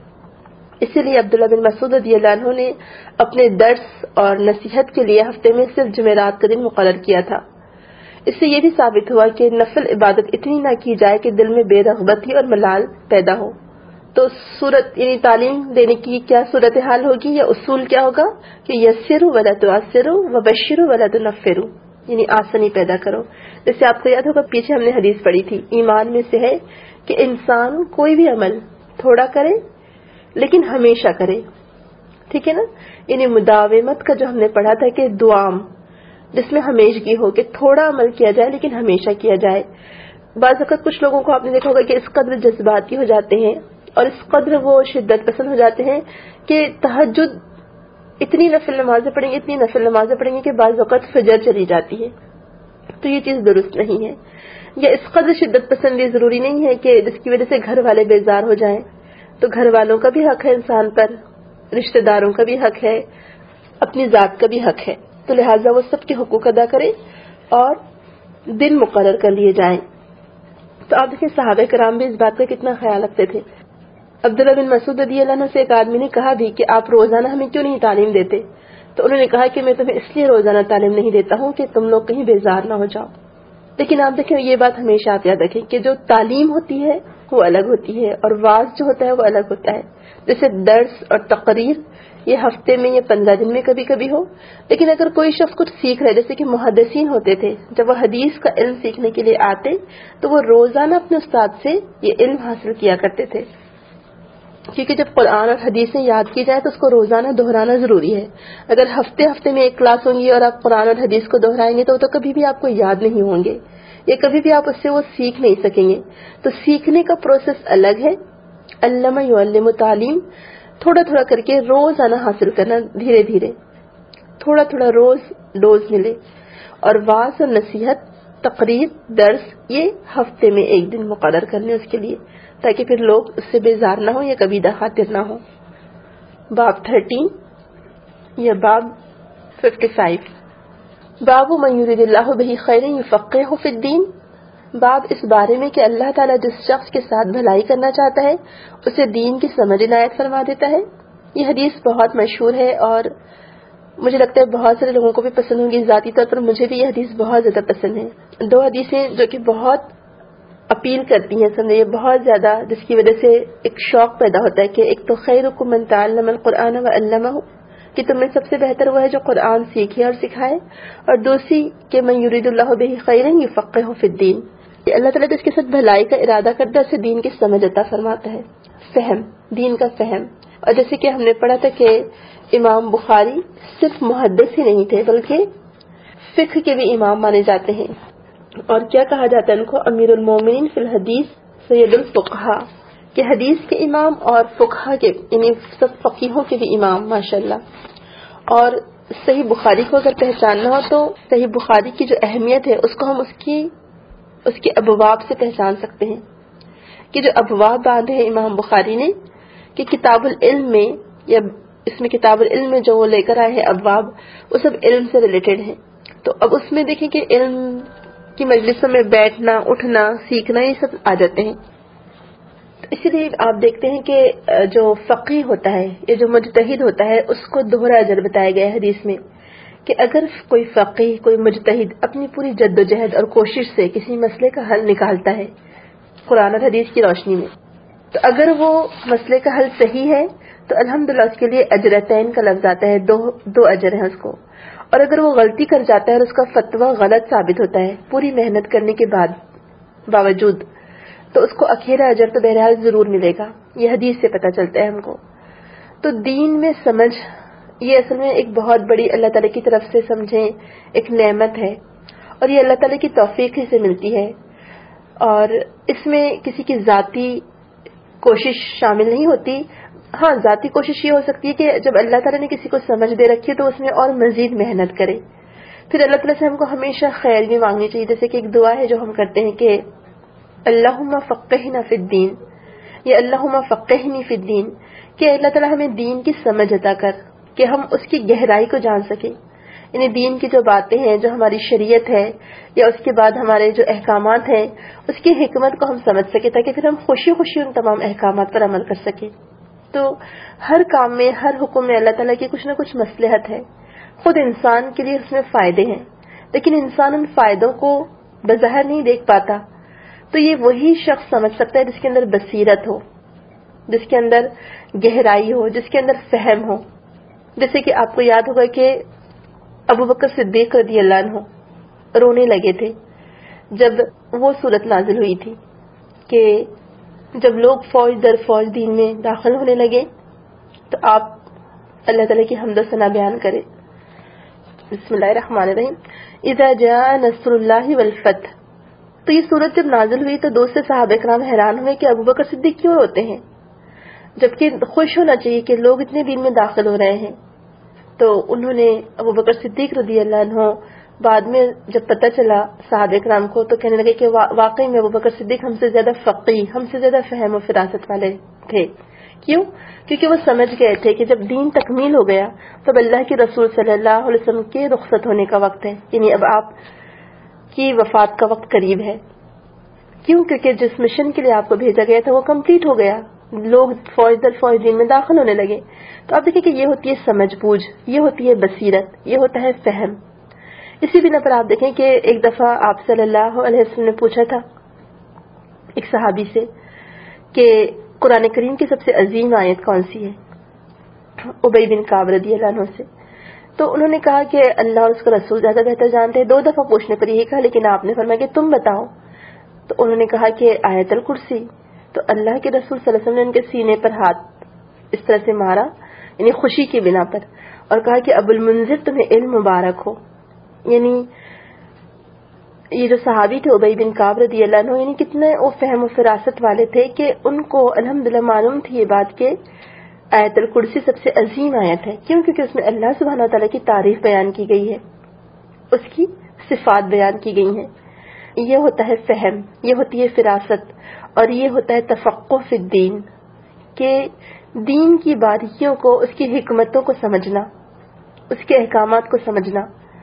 اسی لیے عبداللہ بن مسعود رضی اللہ عنہ نے اپنے درس اور نصیحت کے لیے ہفتے میں صرف جمعرات کا دن مقرر کیا تھا. اس سے یہ بھی ثابت ہوا کہ نفل عبادت اتنی نہ کی جائے کہ دل میں بے رغبتی اور ملال پیدا ہو. تو صورت، یعنی تعلیم دینے کی کیا صورتحال ہوگی یا اصول کیا ہوگا کہ یسروا ولا تعسروا وبشروا ولا تنفروا، یعنی آسانی پیدا کرو. جیسے آپ کو یاد ہوگا پیچھے ہم نے حدیث پڑھی تھی، ایمان میں سے ہے کہ انسان کوئی بھی عمل تھوڑا کرے لیکن ہمیشہ کرے. ٹھیک ہے نا، یعنی مداومت کا جو ہم نے پڑھا تھا کہ دوام، جس میں ہمیشگی ہو کہ تھوڑا عمل کیا جائے لیکن ہمیشہ کیا جائے. بعض اوقات کچھ لوگوں کو آپ نے دیکھا ہوگا کہ اس قدر جذباتی ہو جاتے ہیں اور اس قدر وہ شدت پسند ہو جاتے ہیں کہ تہجد اتنی نفل نمازیں پڑھیں گے کہ بعض اوقات فجر چلی جاتی ہے. تو یہ چیز درست نہیں ہے. یا اس قدر شدت پسندی ضروری نہیں ہے کہ جس کی وجہ سے گھر والے بیزار ہو جائیں. تو گھر والوں کا بھی حق ہے انسان پر, رشتہ داروں کا بھی حق ہے, اپنی ذات کا بھی حق ہے. تو لہٰذا وہ سب کے حقوق ادا کرے اور دن مقرر کر لیے جائیں. تو آپ دیکھیں صحابہ کرام بھی اس بات کا کتنا خیال رکھتے تھے. عبداللہ بن مسعود رضی اللہ عنہ سے ایک آدمی نے کہا بھی کہ آپ روزانہ ہمیں کیوں نہیں تعلیم دیتے؟ تو انہوں نے کہا کہ میں تمہیں اس لیے روزانہ تعلیم نہیں دیتا ہوں کہ تم لوگ کہیں بیزار نہ ہو جاؤ. لیکن آپ دیکھیں یہ بات ہمیشہ آپ یاد رکھیں کہ جو تعلیم ہوتی ہے وہ الگ ہوتی ہے اور واعظ جو ہوتا ہے وہ الگ ہوتا ہے. جیسے درس اور تقریر یہ ہفتے میں یا 15 دن میں کبھی کبھی ہو. لیکن اگر کوئی شخص کچھ سیکھ رہا ہے, جیسے کہ محدثین ہوتے تھے جب وہ حدیث کا علم سیکھنے کے لیے آتے تو وہ روزانہ اپنے استاد سے یہ علم حاصل کیا کرتے تھے, کیونکہ جب قرآن اور حدیثیں یاد کی جائے تو اس کو روزانہ دہرانا ضروری ہے. اگر ہفتے میں ایک کلاس ہوں گی اور آپ قرآن اور حدیث کو دہرائیں گے تو کبھی بھی آپ کو یاد نہیں ہوں گے, یا کبھی بھی آپ اس سے وہ سیکھ نہیں سکیں گے. تو سیکھنے کا پروسیس الگ ہے. علم یعلم تعلیم, تھوڑا تھوڑا کر کے روزانہ حاصل کرنا, دھیرے دھیرے تھوڑا تھوڑا روز ڈوز ملے. اور واعظ اور نصیحت, تقریر, درس یہ ہفتے میں ایک دن مقرر کرنے اس کے لیے, تاکہ پھر لوگ اس سے بیزار نہ ہو یا قبیدہ خاطر نہ ہو. باب 13 یا باب 55, باب من یرید اللہ بہ خیرا یفقہہ فی الدین. باب اس بارے میں کہ اللہ تعالیٰ جس شخص کے ساتھ بھلائی کرنا چاہتا ہے اسے دین کی سمجھ عنایت فرما دیتا ہے. یہ حدیث بہت مشہور ہے اور مجھے لگتا ہے بہت سارے لوگوں کو بھی پسند ہوگی. ذاتی طور پر مجھے بھی یہ حدیث بہت زیادہ پسند ہے. 2 حدیثیں جو کہ بہت اپیل کرتی ہیں, سمجھے بہت زیادہ, جس کی وجہ سے ایک شوق پیدا ہوتا ہے کہ ایک تو خیرکم من تعلم القرآن وعلمہ, کہ تم میں سب سے بہتر وہ ہے جو قرآن سیکھے اور سکھائے, اور دوسری کہ من یرید اللہ بہ خیرا یفقہہ فی الدین, کہ اللہ تعالیٰ جس کے ساتھ بھلائی کا ارادہ کرتا ہے اسے دین کی سمجھ عطا فرماتا ہے, فہم, دین کا فہم. اور جیسے کہ ہم نے پڑھا تھا کہ امام بخاری صرف محدث ہی نہیں تھے بلکہ فقہ کے بھی امام مانے جاتے ہیں. اور کیا کہا جاتا ہے ان کو؟ امیر المومنین فی الحدیث سید الفقہا, کہ حدیث کے امام اور فقہا کے, یعنی سب فقیہوں کے بھی امام ماشاءاللہ. اور صحیح بخاری کو اگر پہچاننا ہو تو صحیح بخاری کی جو اہمیت ہے اس کو ہم اس کے ابواب سے پہچان سکتے ہیں, کہ جو ابواب باندھے ہیں امام بخاری نے, کہ کتاب العلم میں یا اس میں کتاب العلم میں جو وہ لے کر آئے ہیں ابواب, وہ سب علم سے ریلیٹڈ ہیں. تو اب اس میں دیکھیں کہ علم کی مجلسوں میں بیٹھنا, اٹھنا, سیکھنا یہ سب آ جاتے ہیں. اسی لیے آپ دیکھتے ہیں کہ جو فقیہ ہوتا ہے یا جو مجتہد ہوتا ہے اس کو دوہرا اجر بتایا گیا ہے حدیث میں, کہ اگر کوئی فقیہ, کوئی مجتہد اپنی پوری جد و جہد اور کوشش سے کسی مسئلے کا حل نکالتا ہے قرآن اور حدیث کی روشنی میں, تو اگر وہ مسئلے کا حل صحیح ہے تو الحمدللہ اس کے لیے اجرتین کا لفظ آتا ہے, دو اجر ہیں اس کو. اور اگر وہ غلطی کر جاتا ہے اور اس کا فتویٰ غلط ثابت ہوتا ہے پوری محنت کرنے کے باوجود, تو اس کو اکیلا اجر تو بہرحال ضرور ملے گا. یہ حدیث سے پتہ چلتا ہے ہم کو. تو دین میں سمجھ یہ اصل میں ایک بہت بڑی اللہ تعالیٰ کی طرف سے سمجھیں ایک نعمت ہے, اور یہ اللہ تعالیٰ کی توفیق ہی سے ملتی ہے. اور اس میں کسی کی ذاتی کوشش شامل نہیں ہوتی. ہاں ذاتی کوشش یہ ہو سکتی ہے کہ جب اللہ تعالیٰ نے کسی کو سمجھ دے رکھی ہے تو اس میں اور مزید محنت کرے. پھر اللہ تعالیٰ سے ہم کو ہمیشہ خیر بھی مانگنی چاہیے, جیسے کہ ایک دعا ہے جو ہم کرتے ہیں کہ اللہم فقہنا فی الدین, یا اللہم فقہنی فی الدین, کہ اللہ تعالیٰ ہمیں دین کی سمجھ عطا کر کہ ہم اس کی گہرائی کو جان سکیں. یعنی دین کی جو باتیں ہیں, جو ہماری شریعت ہے, یا اس کے بعد ہمارے جو احکامات ہیں, اس کی حکمت کو ہم سمجھ سکیں, تاکہ پھر ہم خوشی خوشی ان تمام احکامات پر عمل کر سکیں. تو ہر کام میں, ہر حکم میں اللہ تعالیٰ کی کچھ نہ کچھ مصلحت ہے. خود انسان کے لیے اس میں فائدے ہیں, لیکن انسان ان فائدوں کو بظاہر نہیں دیکھ پاتا. تو یہ وہی شخص سمجھ سکتا ہے جس کے اندر بصیرت ہو, جس کے اندر گہرائی ہو, جس کے اندر فہم ہو. جیسے کہ آپ کو یاد ہوگا کہ ابو بکر صدیق رضی اللہ عنہ رونے لگے تھے جب وہ صورت نازل ہوئی تھی کہ جب لوگ فوج در فوج دین میں داخل ہونے لگے تو آپ اللہ تعالیٰ کی حمد و ثنا بیان کریں. بسم اللہ الرحمن الرحیم. اذا جاء نصر اللہ والفتح. تو یہ صورت جب نازل ہوئی تو دوسرے صحابہ کرام حیران ہوئے کہ ابو بکر صدیق کیوں روتے ہیں, جبکہ خوش ہونا چاہیے کہ لوگ اتنے دین میں داخل ہو رہے ہیں. تو انہوں نے ابو بکر صدیق رضی اللہ عنہ بعد میں جب پتہ چلا صحابہ کرام کو تو کہنے لگے کہ واقعی میں ابوبکر صدیق ہم سے زیادہ فقیہ، ہم سے زیادہ فہم و فراست والے تھے. کیوں؟ کیونکہ وہ سمجھ گئے تھے کہ جب دین تکمیل ہو گیا تب اللہ کے رسول صلی اللہ علیہ وسلم کے رخصت ہونے کا وقت ہے، یعنی اب آپ کی وفات کا وقت قریب ہے. کیوں؟ کیونکہ جس مشن کے لیے آپ کو بھیجا گیا تھا وہ کمپلیٹ ہو گیا، لوگ فوج در فوج دین میں داخل ہونے لگے. تو آپ دیکھیں کہ یہ ہوتی ہے سمجھ بوجھ، یہ ہوتی ہے بصیرت، یہ ہوتا ہے فہم. اسی بنا پر آپ دیکھیں کہ ایک دفعہ آپ صلی اللہ علیہ وسلم نے پوچھا تھا ایک صحابی سے کہ قرآن کریم کی سب سے عظیم آیت کون سی ہے، ابی بن کعب رضی اللہ عنہ سے. تو انہوں نے کہا کہ اللہ اور اس کا رسول زیادہ بہتر جانتے ہیں. 2 دفعہ پوچھنے پر یہی کہا، لیکن آپ نے فرمایا کہ تم بتاؤ. تو انہوں نے کہا کہ آیت الکرسی. تو اللہ کے رسول صلی اللہ علیہ وسلم نے ان کے سینے پر ہاتھ اس طرح سے مارا، یعنی خوشی کی بنا پر، اور کہا کہ ابو المنذر تمہیں علم مبارک ہو. یعنی یہ جو صحابی تھے ابی بن کعب رضی اللہ عنہ، یعنی کتنے وہ فہم و فراست والے تھے کہ ان کو الحمدللہ معلوم تھی یہ بات کہ آیت الکرسی سب سے عظیم آیت ہے. کیوں؟ کیونکہ اس میں اللہ سبحانہ و تعالیٰ کی تعریف بیان کی گئی ہے، اس کی صفات بیان کی گئی ہیں. یہ ہوتا ہے فہم، یہ ہوتی ہے فراست، اور یہ ہوتا ہے تفقہ فی الدین، کہ دین کی باریکیوں کو، اس کی حکمتوں کو سمجھنا، اس کے احکامات کو سمجھنا.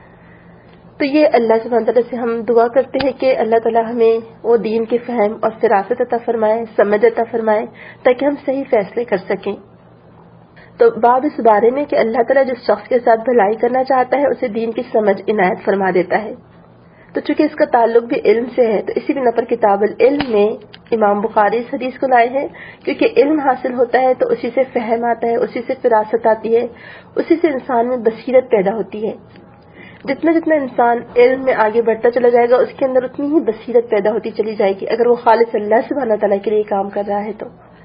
تو یہ اللہ سبحانہ تعالیٰ سے ہم دعا کرتے ہیں کہ اللہ تعالیٰ ہمیں وہ دین کے فہم اور فراست عطا فرمائے، سمجھ عطا فرمائے، تاکہ ہم صحیح فیصلے کر سکیں. تو باب اس بارے میں کہ اللہ تعالیٰ جس شخص کے ساتھ بھلائی کرنا چاہتا ہے اسے دین کی سمجھ عنایت فرما دیتا ہے. تو چونکہ اس کا تعلق بھی علم سے ہے تو اسی بنا پر کتاب العلم میں امام بخاری اس حدیث کو لائے ہیں، کیونکہ علم حاصل ہوتا ہے تو اسی سے فہم آتا ہے، اسی سے فراست آتی ہے، اسی سے انسان میں بصیرت پیدا ہوتی ہے. جتنا جتنا انسان علم میں آگے بڑھتا چلا جائے گا اس کے اندر اتنی ہی بصیرت پیدا ہوتی چلی جائے گی، اگر وہ خالص اللہ سبحانہ تعالیٰ کے لیے کام کر رہا ہے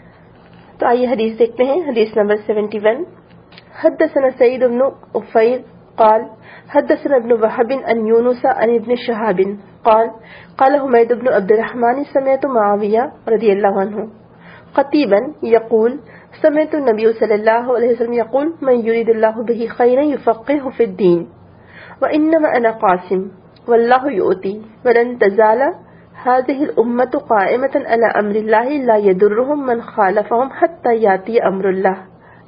تو آئیے حدیث دیکھتے ہیں. حدیث نمبر 71. حدثنا سعید بن عفیر قال حدثنا ابن وهب عن يونس عن ابن شهاب قال قال حميد بن عبد الرحمن سمعت معاوية رضي الله عنه خطيبا يقول سمعت النبي صلى الله عليه وسلم يقول من يريد الله به خيرا يفقهه في الدين وإنما أنا قاسم والله يؤتي ولن تزال هذه الأمة قائمة على أمر الله لا يضرهم من خالفهم حتى يأتي أمر الله.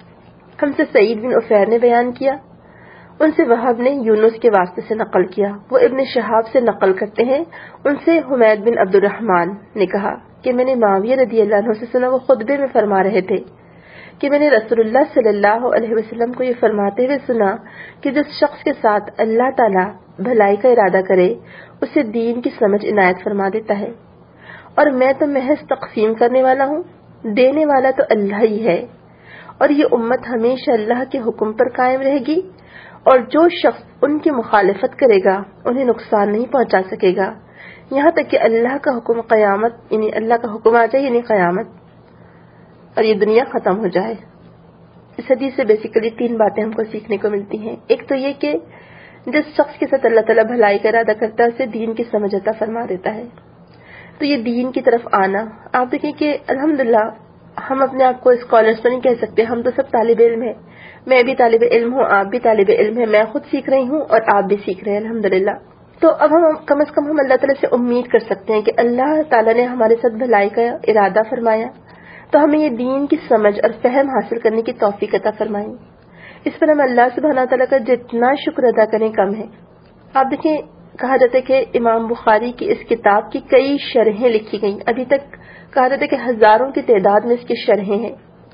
ہم سے سعید بن عفیر نے بیان کیا، ان سے وہب نے یونس کے واسطے سے نقل کیا، وہ ابن شہاب سے نقل کرتے ہیں، ان سے حمید بن عبد الرحمن نے کہا کہ میں نے معاویہ رضی اللہ عنہ سے سنا، وہ خطبے میں فرما رہے تھے کہ میں نے رسول اللہ صلی اللہ علیہ وسلم کو یہ فرماتے ہوئے سنا کہ جس شخص کے ساتھ اللہ تعالیٰ بھلائی کا ارادہ کرے اسے دین کی سمجھ عنایت فرما دیتا ہے، اور میں تو محض تقسیم کرنے والا ہوں، دینے والا تو اللہ ہی ہے، اور یہ امت ہمیشہ اللہ کے حکم پر قائم رہے گی، اور جو شخص ان کی مخالفت کرے گا انہیں نقصان نہیں پہنچا سکے گا یہاں تک کہ اللہ کا حکم قیامت، یعنی اللہ کا حکم آ جائے، یعنی قیامت، اور یہ دنیا ختم ہو جائے. اس حدیث سے بیسیکلی 3 باتیں ہم کو سیکھنے کو ملتی ہیں. ایک تو یہ کہ جس شخص کے ساتھ اللہ تعالیٰ بھلائی کا ارادہ کرتا ہے اسے دین کی سمجھ عطا فرما دیتا ہے. تو یہ دین کی طرف آنا، آپ دیکھیں کہ الحمدللہ ہم اپنے آپ کو اسکالرس تو نہیں کہہ سکتے، ہم تو سب طالب علم ہیں. میں بھی طالب علم ہوں، آپ بھی طالب علم ہیں، میں خود سیکھ رہی ہوں اور آپ بھی سیکھ رہے ہیں الحمدللہ. تو اب ہم کم از کم ہم اللہ تعالیٰ سے امید کر سکتے ہیں کہ اللہ تعالیٰ نے ہمارے ساتھ بھلائی کا ارادہ فرمایا تو ہمیں یہ دین کی سمجھ اور فہم حاصل کرنے کی توفیق عطا فرمائی. اس پر ہم اللہ سبحانہ تعالیٰ کا جتنا شکر ادا کریں کم ہے. آپ دیکھیں کہا جاتا ہے کہ امام بخاری کی اس کتاب کی کئی شرحیں لکھی گئیں، ابھی تک کہا جاتا ہے کہ ہزاروں کی تعداد میں اس کی شرحیں ہیں.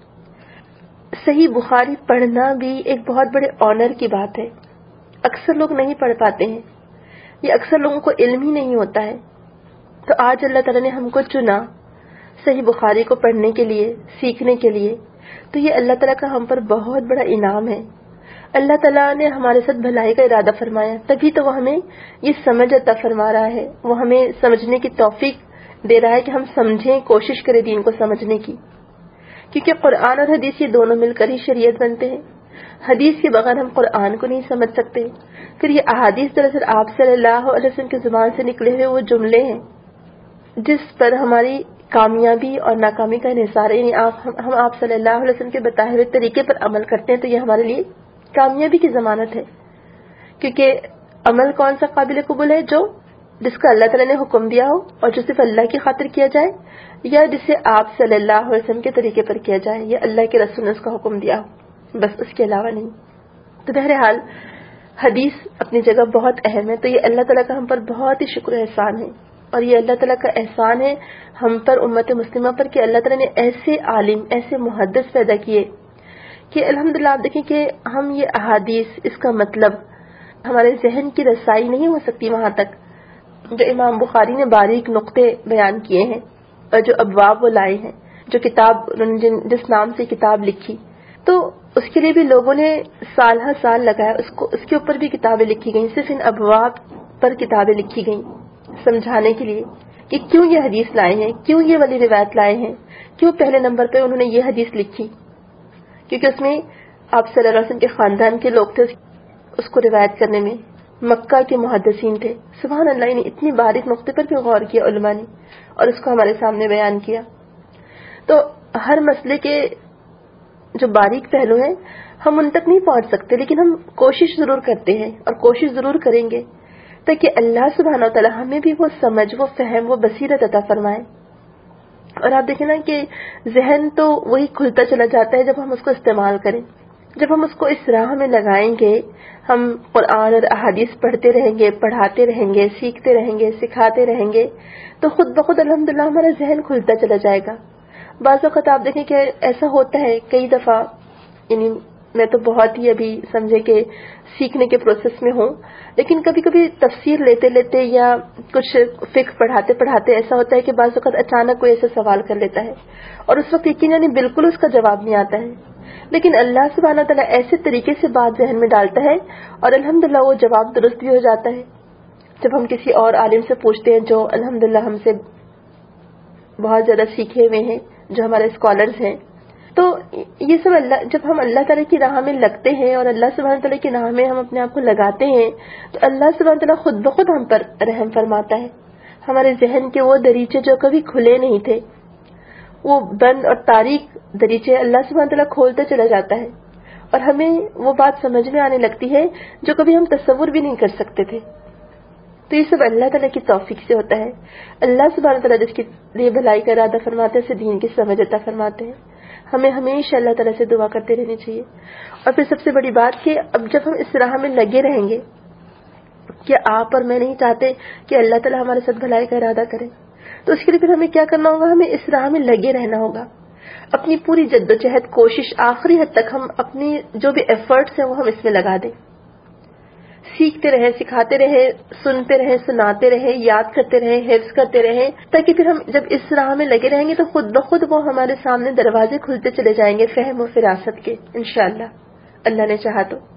صحیح بخاری پڑھنا بھی ایک بہت بڑے آنر کی بات ہے. اکثر لوگ نہیں پڑھ پاتے ہیں، یہ اکثر لوگوں کو علم ہی نہیں ہوتا ہے. تو آج اللہ تعالیٰ نے ہم کو چنا صحیح بخاری کو پڑھنے کے لیے، سیکھنے کے لیے، تو یہ اللہ تعالیٰ کا ہم پر بہت بڑا انعام ہے. اللہ تعالیٰ نے ہمارے ساتھ بھلائی کا ارادہ فرمایا، تبھی تو وہ ہمیں یہ سمجھ عطا فرما رہا ہے، وہ ہمیں سمجھنے کی توفیق دے رہا ہے کہ ہم سمجھیں، کوشش کریں دین کو سمجھنے کی. کیونکہ قرآن اور حدیث یہ دونوں مل کر ہی شریعت بنتے ہیں. حدیث کے بغیر ہم قرآن کو نہیں سمجھ سکتے. پھر یہ احادیث دراصل آپ صلی اللہ علیہ وسلم کی زبان سے نکلے ہوئے وہ جملے ہیں جس پر ہماری کامیابی اور ناکامی کا انحصار ہے. یعنی ہم آپ صلی اللہ علیہ وسلم کے بتائے ہوئے طریقے پر عمل کرتے ہیں تو یہ ہمارے لیے کامیابی کی ضمانت ہے. کیونکہ عمل کون سا قابل قبول ہے؟ جس کا اللہ تعالیٰ نے حکم دیا ہو اور جو صرف اللہ کی خاطر کیا جائے، یا جسے آپ صلی اللہ علیہ وسلم کے طریقے پر کیا جائے، یا اللہ کے رسول نے اس کا حکم دیا ہو، بس اس کے علاوہ نہیں۔ تو بہرحال حدیث اپنی جگہ بہت اہم ہے۔ تو یہ اللہ تعالیٰ کا ہم پر بہت ہی شکر احسان ہے، اور یہ اللہ تعالیٰ کا احسان ہے ہم پر، امت مسلمہ پر، کہ اللہ تعالیٰ نے ایسے عالم، ایسے محدث پیدا کیے کہ الحمدللہ آپ دیکھیں کہ ہم یہ احادیث، اس کا مطلب ہمارے ذہن کی رسائی نہیں ہو سکتی وہاں تک جو امام بخاری نے باریک نقطے بیان کیے ہیں، اور جو ابواب وہ لائے ہیں، جو کتاب جس نام سے کتاب لکھی، تو اس کے لیے بھی لوگوں نے سال ہر سال لگایا، اس کے اوپر بھی کتابیں لکھی گئیں، صرف ان ابواب پر کتابیں لکھی گئیں سمجھانے کے لیے کہ کیوں یہ حدیث لائے ہیں، کیوں یہ والی روایت لائے ہیں، کیوں پہلے نمبر پہ انہوں نے یہ حدیث لکھی، کیونکہ اس میں آپ صلی اللہ علیہ وسلم کے خاندان کے لوگ تھے اس کو روایت کرنے میں، مکہ کے محدثین تھے۔ سبحان اللہ، نے اتنی باریک نقطے پر بھی غور کیا علماء نے، اور اس کو ہمارے سامنے بیان کیا۔ تو ہر مسئلے کے جو باریک پہلو ہیں ہم ان تک نہیں پہنچ سکتے، لیکن ہم کوشش ضرور کرتے ہیں اور کوشش ضرور کریں گے تاکہ اللہ سبحانہ و تعالی ہمیں بھی وہ سمجھ، وہ فہم، وہ بصیرت عطا فرمائے۔ اور آپ دیکھیں نا کہ ذہن تو وہی کھلتا چلا جاتا ہے جب ہم اس کو استعمال کریں، جب ہم اس کو اس راہ میں لگائیں گے، ہم قرآن اور احادیث پڑھتے رہیں گے، پڑھاتے رہیں گے، سیکھتے رہیں گے، سکھاتے رہیں گے، تو خود بخود الحمدللہ ہمارا ذہن کھلتا چلا جائے گا۔ بعض وقت آپ دیکھیں کہ ایسا ہوتا ہے کئی دفعہ، یعنی میں تو بہت ہی ابھی سمجھے کہ سیکھنے کے پروسیس میں ہوں، لیکن کبھی کبھی تفسیر لیتے لیتے یا کچھ فقہ پڑھاتے پڑھاتے ایسا ہوتا ہے کہ بعض وقت اچانک کوئی ایسا سوال کر لیتا ہے، اور اس وقت یقیناً بالکل اس کا جواب نہیں آتا ہے، لیکن اللہ سبحانہ تعالیٰ ایسے طریقے سے بات ذہن میں ڈالتا ہے اور الحمدللہ وہ جواب درست بھی ہو جاتا ہے۔ جب ہم کسی اور عالم سے پوچھتے ہیں جو الحمدللہ ہم سے بہت زیادہ سیکھے ہوئے ہیں، جو ہمارے اسکالرز ہیں، تو یہ سب جب ہم اللہ تعالیٰ کی راہ میں لگتے ہیں اور اللہ سبحانہ تعالیٰ کی راہ میں ہم اپنے آپ کو لگاتے ہیں، تو اللہ سبحانہ تعالیٰ خود بخود ہم پر رحم فرماتا ہے۔ ہمارے ذہن کے وہ دریچے جو کبھی کھلے نہیں تھے، وہ بند اور تاریک دریچے اللہ سبحانہ تعالیٰ کھولتا چلا جاتا ہے، اور ہمیں وہ بات سمجھ میں آنے لگتی ہے جو کبھی ہم تصور بھی نہیں کر سکتے تھے۔ تو یہ سب اللہ تعالیٰ کی توفیق سے ہوتا ہے۔ اللہ سبحانہ تعالیٰ جس کے لیے بھلائی کا ارادہ فرماتے ہیں اسے دین کی سمجھ عطا فرماتے ہیں۔ ہمیں ہمیشہ اللہ تعالیٰ سے دعا کرتے رہنی چاہیے۔ اور پھر سب سے بڑی بات کہ اب جب ہم اس راہ میں لگے رہیں گے، کہ آپ اور میں نہیں چاہتے کہ اللہ تعالیٰ ہمارے ساتھ بھلائی کا ارادہ کرے، تو اس کے لیے پھر ہمیں کیا کرنا ہوگا؟ ہمیں اس راہ میں لگے رہنا ہوگا، اپنی پوری جد و جہد، کوشش آخری حد تک ہم اپنی جو بھی ایفرٹس ہیں وہ ہم اس میں لگا دیں، سیکھتے رہیں، سکھاتے رہیں، سنتے رہیں، سناتے رہیں، یاد کرتے رہیں، حفظ کرتے رہیں، تاکہ پھر ہم جب اس راہ میں لگے رہیں گے تو خود بخود وہ ہمارے سامنے دروازے کھلتے چلے جائیں گے فہم و فراست کے، انشاءاللہ اللہ نے چاہا تو۔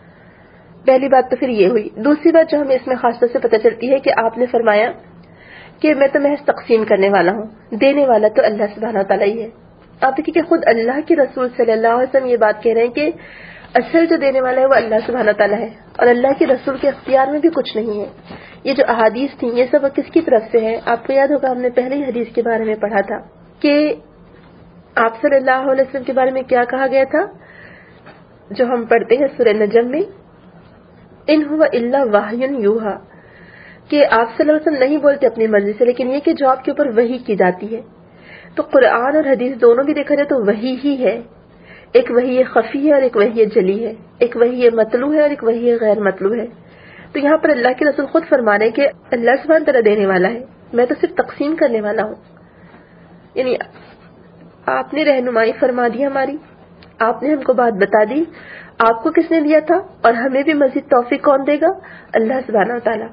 پہلی بات تو پھر یہ ہوئی۔ دوسری بات جو ہمیں اس میں خاص طور سے پتہ چلتی ہے کہ آپ نے فرمایا کہ میں تو محض تقسیم کرنے والا ہوں، دینے والا تو اللہ سبحانہ و تعالیٰ ہی ہے۔ آپ دیکھیں کہ خود اللہ کے رسول صلی اللہ علیہ وسلم یہ بات کہہ رہے ہیں کہ اصل جو دینے والا ہے وہ اللہ سبحانہ تعالیٰ ہے، اور اللہ کے رسول کے اختیار میں بھی کچھ نہیں ہے۔ یہ جو احادیث تھیں یہ سب کس کی طرف سے ہے؟ آپ کو یاد ہوگا ہم نے پہلے ہی حدیث کے بارے میں پڑھا تھا کہ آپ صلی اللہ علیہ وسلم کے بارے میں کیا کہا گیا تھا، جو ہم پڑھتے ہیں سورہ نجم میں، ان هو الا وحی یوحی، کہ آپ صلی اللہ علیہ وسلم نہیں بولتے اپنی مرضی سے، لیکن یہ کہ جو آپ کے اوپر وحی کی جاتی ہے۔ تو قرآن اور حدیث دونوں بھی دیکھا جائے تو وحی ہی ہے، ایک وحی خفی ہے اور ایک وحی جلی ہے، ایک وحی مطلوع ہے اور ایک وحی غیر مطلوع ہے۔ تو یہاں پر اللہ کے رسول خود فرما رہے ہیں کہ اللہ سبحانہ تعالیٰ دینے والا ہے، میں تو صرف تقسیم کرنے والا ہوں۔ یعنی آپ نے رہنمائی فرما دی ہماری، آپ نے ہم کو بات بتا دی، آپ کو کس نے دیا تھا، اور ہمیں بھی مزید توفیق کون دے گا؟ اللہ سبحانہ تعالیٰ۔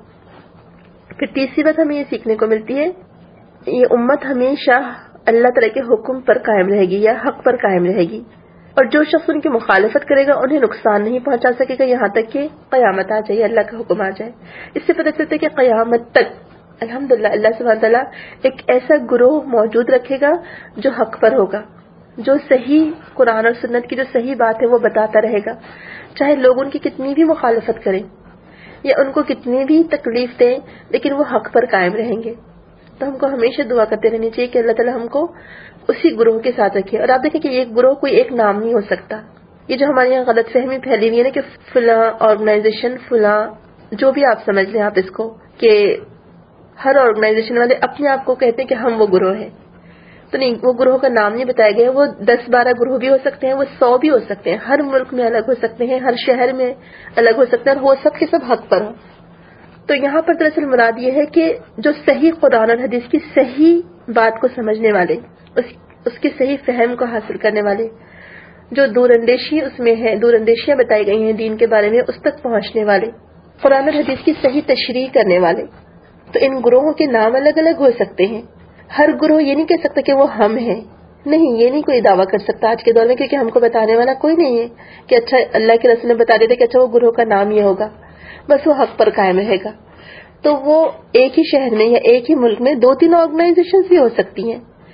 پھر تیسری بات ہمیں یہ سیکھنے کو ملتی ہے، یہ امت ہمیشہ اللہ تعالیٰ کے حکم پر قائم رہے گی یا حق پر قائم رہے گی، اور جو شخص ان کی مخالفت کرے گا انہیں نقصان نہیں پہنچا سکے گا یہاں تک کہ قیامت آ جائے، اللہ کا حکم آ جائے۔ اس سے پتہ چلتا ہے کہ قیامت تک الحمدللہ اللہ سبحانہ تعالیٰ ایک ایسا گروہ موجود رکھے گا جو حق پر ہوگا، جو صحیح قرآن اور سنت کی جو صحیح بات ہے وہ بتاتا رہے گا، چاہے لوگ ان کی کتنی بھی مخالفت کریں یا ان کو کتنی بھی تکلیف دیں، لیکن وہ حق پر قائم رہیں گے۔ تو ہم کو ہمیشہ دعا کرتے رہنی چاہیے کہ اللہ تعالیٰ ہم کو اسی گروہ کے ساتھ رکھے۔ اور آپ دیکھیں کہ ایک گروہ کوئی ایک نام نہیں ہو سکتا، یہ جو ہمارے یہاں غلط فہمی پھیلی ہوئی ہے نا کہ فلاں آرگنائزیشن، فلاں جو بھی آپ سمجھ لیں آپ اس کو، کہ ہر آرگنائزیشن والے اپنے آپ کو کہتے ہیں کہ ہم وہ گروہ ہیں، تو نہیں، وہ گروہ کا نام نہیں بتایا گیا. وہ 10-12 گروہ بھی ہو سکتے ہیں، وہ 100 بھی ہو سکتے ہیں، ہر ملک میں الگ ہو سکتے ہیں، ہر شہر میں الگ ہو سکتے ہیں، اور وہ سب کے سب حق پر ہوں. تو یہاں پر دراصل مراد یہ ہے کہ جو صحیح قرآن اور حدیث کی صحیح بات کو سمجھنے والے، اس کی صحیح فہم کو حاصل کرنے والے، جو دور اندیشی اس میں ہے، دور اندیشیاں بتائی گئی ہیں دین کے بارے میں، اس تک پہنچنے والے، قرآن اور حدیث کی صحیح تشریح کرنے والے. تو ان گروہوں کے نام الگ الگ ہو سکتے ہیں. ہر گروہ یہ نہیں کہہ سکتا کہ وہ ہم ہیں، نہیں، یہ نہیں کوئی دعویٰ کر سکتا آج کے دور میں، کیونکہ ہم کو بتانے والا کوئی نہیں ہے کہ اچھا اللہ کے رسول نے بتا دیتے کہ اچھا وہ گروہ کا نام یہ ہوگا، بس وہ حق پر قائم رہے گا. تو وہ ایک ہی شہر میں یا ایک ہی ملک میں 2-3 آرگنائزیشن بھی ہو سکتی ہیں.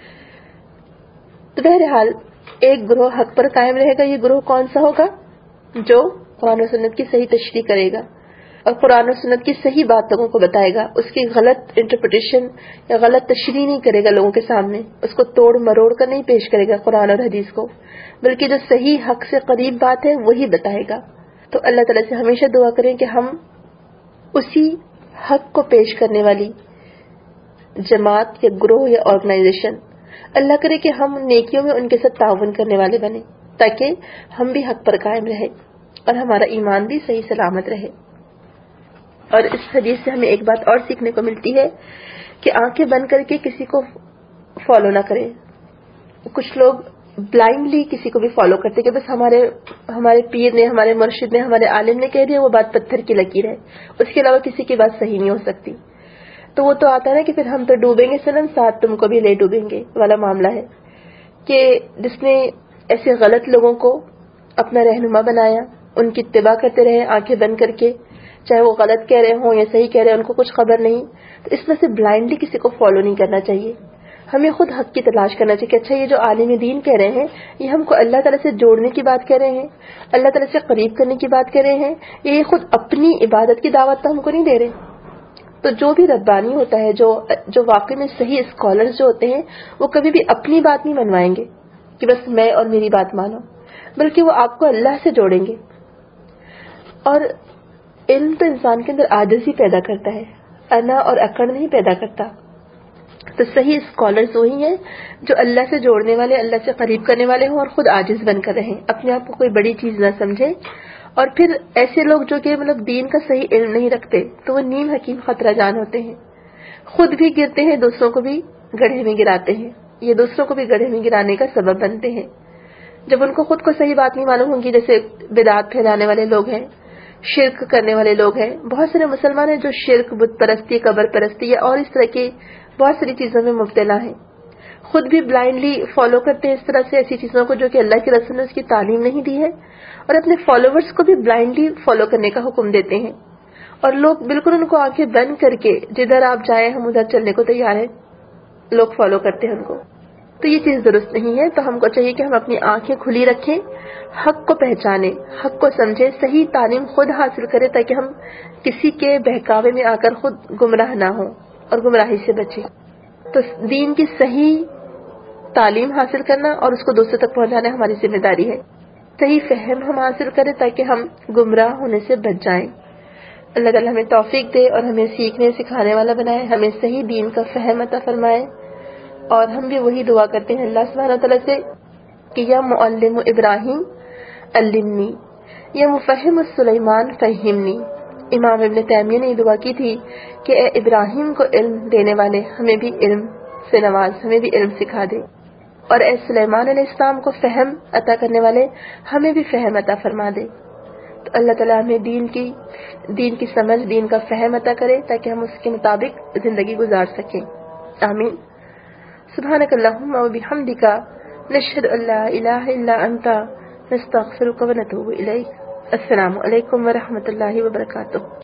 تو بہرحال ایک گروہ حق پر قائم رہے گا. یہ گروہ کون سا ہوگا؟ جو قرآن و سنت کی صحیح تشریح کرے گا اور قرآن و سنت کی صحیح بات لوگوں کو بتائے گا، اس کی غلط انٹرپریٹیشن یا غلط تشریح نہیں کرے گا لوگوں کے سامنے، اس کو توڑ مروڑ کر نہیں پیش کرے گا قرآن اور حدیث کو، بلکہ جو صحیح حق سے قریب بات ہے وہی بتائے گا. تو اللہ تعالیٰ سے ہمیشہ دعا کریں کہ ہم اسی حق کو پیش کرنے والی جماعت یا گروہ یا آرگنائزیشن، اللہ کرے کہ ہم نیکیوں میں ان کے ساتھ تعاون کرنے والے بنیں، تاکہ ہم بھی حق پر قائم رہے اور ہمارا ایمان بھی صحیح سلامت رہے. اور اس حدیث سے ہمیں ایک بات اور سیکھنے کو ملتی ہے کہ آنکھیں بند کر کے کسی کو فالو نہ کریں. کچھ لوگ بلائنڈلی کسی کو بھی فالو کرتے کہ بس ہمارے پیر نے، ہمارے مرشد نے، ہمارے عالم نے کہہ دیا، وہ بات پتھر کی لکیر ہے، اس کے علاوہ کسی کی بات صحیح نہیں ہو سکتی. تو وہ تو آتا ہے نا کہ پھر ہم تو ڈوبیں گے سنم، ساتھ تم کو بھی لے ڈوبیں گے والا معاملہ ہے، کہ جس نے ایسے غلط لوگوں کو اپنا رہنما بنایا، ان کی اتباع کرتے رہے آنکھیں بند کر کے، چاہے وہ غلط کہہ رہے ہوں یا صحیح کہہ رہے ہیں، ان کو کچھ خبر نہیں. تو اس وجہ سے بلائنڈلی کسی کو فالو نہیں کرنا چاہیے. ہمیں خود حق کی تلاش کرنا چاہیے کہ اچھا یہ جو عالم دین کہہ رہے ہیں، یہ ہم کو اللہ تعالیٰ سے جوڑنے کی بات کہہ رہے ہیں، اللہ تعالیٰ سے قریب کرنے کی بات کہہ رہے ہیں، یہ خود اپنی عبادت کی دعوت تو ہم کو نہیں دے رہے. تو جو بھی ربانی ہوتا ہے، جو واقعی میں صحیح اسکالرز جو ہوتے ہیں، وہ کبھی بھی اپنی بات نہیں منوائیں گے کہ بس میں اور میری بات مانو، بلکہ وہ آپ کو اللہ سے جوڑیں گے. اور علم تو انسان کے اندر عاجزی پیدا کرتا ہے، انا اور اکڑ نہیں پیدا کرتا. تو صحیح اسکالرز وہی ہیں جو اللہ سے جوڑنے والے، اللہ سے قریب کرنے والے ہوں اور خود عاجز بن کر رہیں، اپنے آپ کو کوئی بڑی چیز نہ سمجھیں. اور پھر ایسے لوگ جو کہ دین کا صحیح علم نہیں رکھتے، تو وہ نیم حکیم خطرہ جان ہوتے ہیں، خود بھی گرتے ہیں، دوسروں کو بھی گڑھے میں گراتے ہیں، یہ دوسروں کو بھی گڑھے میں گرانے کا سبب بنتے ہیں. جب ان کو خود کو صحیح بات نہیں معلوم ہوگی، جیسے بدعات پھیلانے والے لوگ ہیں، شرک کرنے والے لوگ ہیں، بہت سارے مسلمان ہیں جو شرک، بت پرستی، قبر پرستی یا اور اس طرح کی بہت ساری چیزوں میں مبتلا ہیں، خود بھی بلائنڈلی فالو کرتے ہیں اس طرح سے ایسی چیزوں کو جو کہ اللہ کے رسول نے اس کی تعلیم نہیں دی ہے، اور اپنے فالوورز کو بھی بلائنڈلی فالو کرنے کا حکم دیتے ہیں، اور لوگ بالکل ان کو آنکھیں بند کر کے جدھر آپ جائیں ہم ادھر چلنے کو تیار ہیں، لوگ فالو کرتے ہیں ان کو. تو یہ چیز درست نہیں ہے. تو ہم کو چاہیے کہ ہم اپنی آنکھیں کھلی رکھیں، حق کو پہچانیں، حق کو سمجھیں، صحیح تعلیم خود حاصل کریں، تاکہ ہم کسی کے بہکاوے میں آ کر خود گمراہ نہ ہوں اور گمراہی سے بچیں. تو دین کی صحیح تعلیم حاصل کرنا اور اس کو دوسروں تک پہنچانا ہماری ذمہ داری ہے. صحیح فہم ہم حاصل کریں تاکہ ہم گمراہ ہونے سے بچ جائیں. اللہ تعالیٰ ہمیں توفیق دے اور ہمیں سیکھنے سکھانے والا بنائے، ہمیں صحیح دین کا فہم عطا فرمائے. اور ہم بھی وہی دعا کرتے ہیں اللہ سبحانہ وتعالیٰ سے کہ یا معلم ابراہیم علمنی، یا مفہم سلیمان فہمنی. امام ابن تیمیہ نے یہ دعا کی تھی کہ اے ابراہیم کو علم دینے والے، ہمیں بھی علم سے نواز، ہمیں بھی علم سکھا دے، اور اے سلیمان علیہ السلام کو فہم عطا کرنے والے، ہمیں بھی فہم عطا فرما دے. تو اللہ تعالیٰ ہمیں دین کی سمجھ، دین کا فہم عطا کرے تاکہ ہم اس کے مطابق زندگی گزار سکیں. آمین. سبحانک اللہم و بحمدک، نشہد ان لا الہ الا انت، نستغفرک و نتوب الیک. السلام علیکم ورحمۃ اللہ وبرکاتہ.